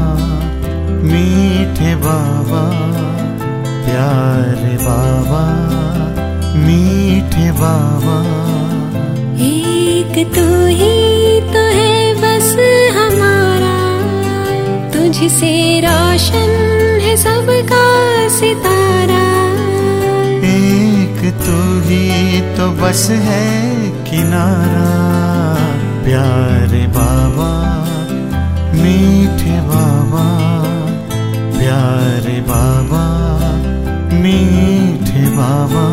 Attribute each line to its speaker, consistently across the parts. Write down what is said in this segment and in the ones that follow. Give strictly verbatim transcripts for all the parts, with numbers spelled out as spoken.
Speaker 1: मीठे बाबा, प्यारे बाबा, मीठे बाबा।
Speaker 2: एक तू ही तो है बस हमारा, तुझसे रोशन है सबका सितारा।
Speaker 1: एक तू ही तो बस है किनारा, प्यारे बाबा, मीठे बाबा, प्यारे बाबा, मीठे बाबा।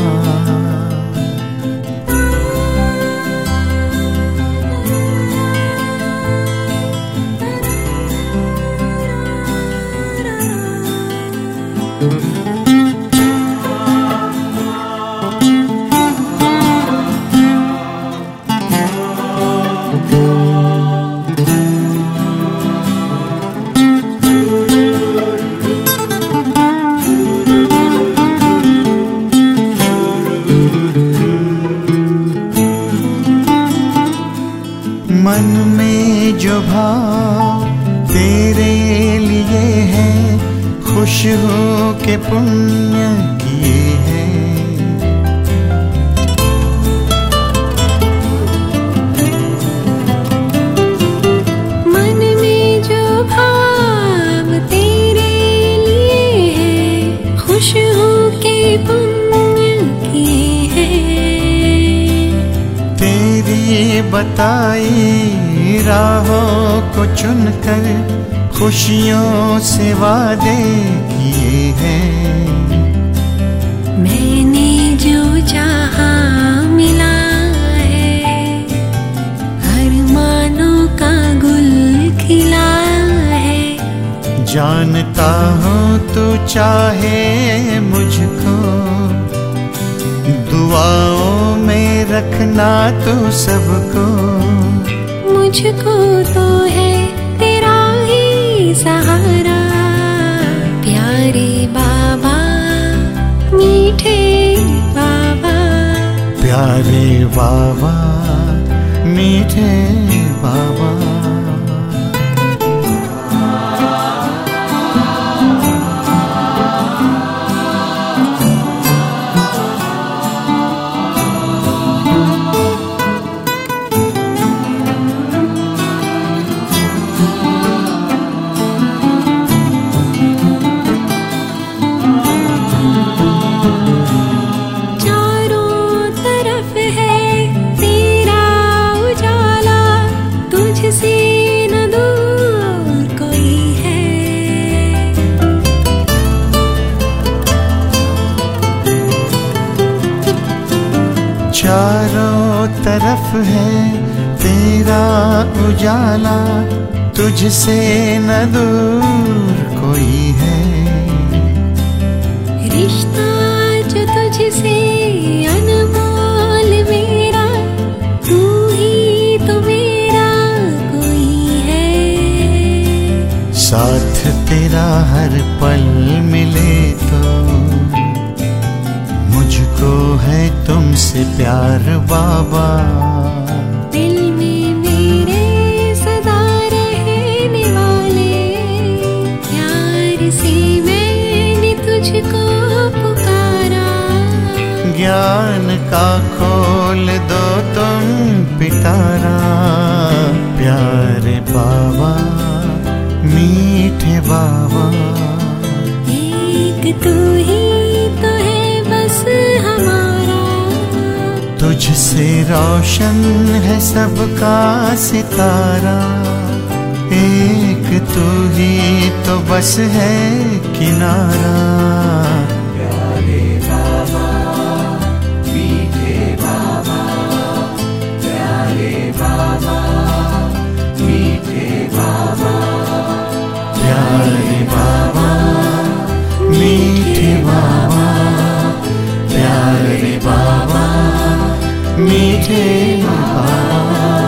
Speaker 1: मन में जो भाव तेरे लिए है, खुश हो के पुण्य किए हैं।
Speaker 2: मन में जो भाव तेरे लिए है, खुश हो के पुण्य किए हैं।
Speaker 1: तेरी बताई राहों को चुनकर खुशियों से वादे किए हैं।
Speaker 2: मैंने जो चाहा मिला है, अरमानों का गुल खिला है।
Speaker 1: जानता हूँ तू चाहे मुझको, दुआओं में रखना तू सबको।
Speaker 2: मुझको तो है तेरा ही सहारा, प्यारे बाबा, मीठे बाबा।
Speaker 1: प्यारे बाबा, मीठे बाबा। चारों तरफ है तेरा उजाला, तुझसे न दूर कोई है।
Speaker 2: रिश्ता जो तुझसे अनमोल मेरा, तू ही तो मेरा कोई है।
Speaker 1: साथ तेरा हर पल मिले तो मुझको है तुमसे प्यार बाबा।
Speaker 2: दिल में मेरे सदा रहने वाले, प्यार से मैंने तुझको पुकारा।
Speaker 1: ज्ञान का खोल दो तुम पिटारा, प्यारे बाबा, मीठे बाबा।
Speaker 2: एक तू ही तो है बस हमारा,
Speaker 1: तुझसे रोशन है सबका सितारा। एक तू ही तो बस है किनारा,
Speaker 3: प्यारे बाबा, मीठे बाबा, प्यारे बाबा, मीठे बाबा।
Speaker 1: प्यारे बाबा, मीठे बाबा, प्यारे बाबा, मीठे बाबा।